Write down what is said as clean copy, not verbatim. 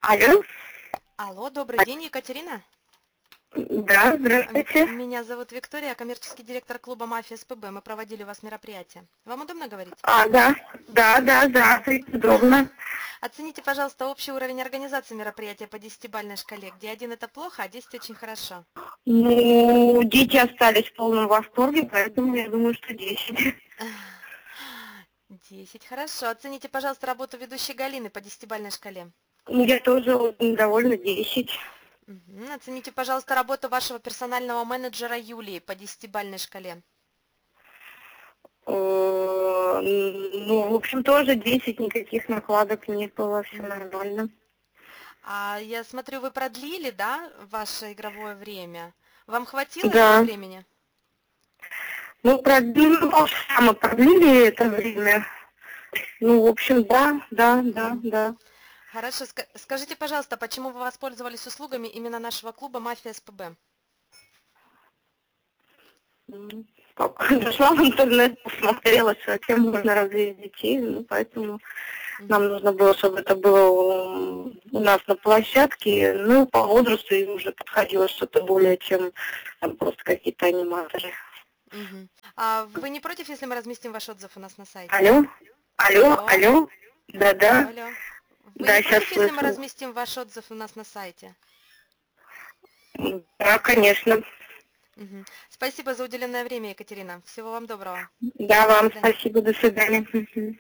Алло? Алло, добрый день, Екатерина. Да, здравствуйте. Меня зовут Виктория, коммерческий директор клуба «Мафия СПБ». Мы проводили у вас мероприятие. Вам удобно говорить? Да, здравствуйте, удобно. Оцените, пожалуйста, общий уровень организации мероприятия по 10-бальной шкале, где 1 это плохо, а 10 очень хорошо. Ну, дети остались в полном восторге, поэтому я думаю, что 10. 10, хорошо. Оцените, пожалуйста, работу ведущей Галины по 10-бальной шкале. Ну, я тоже очень довольна 10. Оцените, пожалуйста, работу вашего персонального менеджера Юлии по 10-бальной шкале. Ну, в общем, тоже 10, никаких накладок не было, все нормально. А я смотрю, вы продлили, да, ваше игровое время? Вам хватило этого Да. времени? Ну, мы продлили это время. Ну, в общем, да. Хорошо. Скажите, пожалуйста, почему вы воспользовались услугами именно нашего клуба «Мафия СПБ»? Как зашла в интернет, посмотрела, что чем можно развлечь детей, ну, поэтому нам нужно было, чтобы это было у нас на площадке, ну, по возрасту им уже подходило что-то более, чем там, просто какие-то аниматоры. А вы не против, если мы разместим ваш отзыв у нас на сайте? Алло, Алло, алло, алло, да, алло. Вы не да, сейчас против, если мы слышу. разместим ваш отзыв у нас на сайте? Да, конечно. Спасибо за уделенное время, Екатерина. Всего вам доброго. Да, До вам свидания. спасибо, до свидания. Мгм.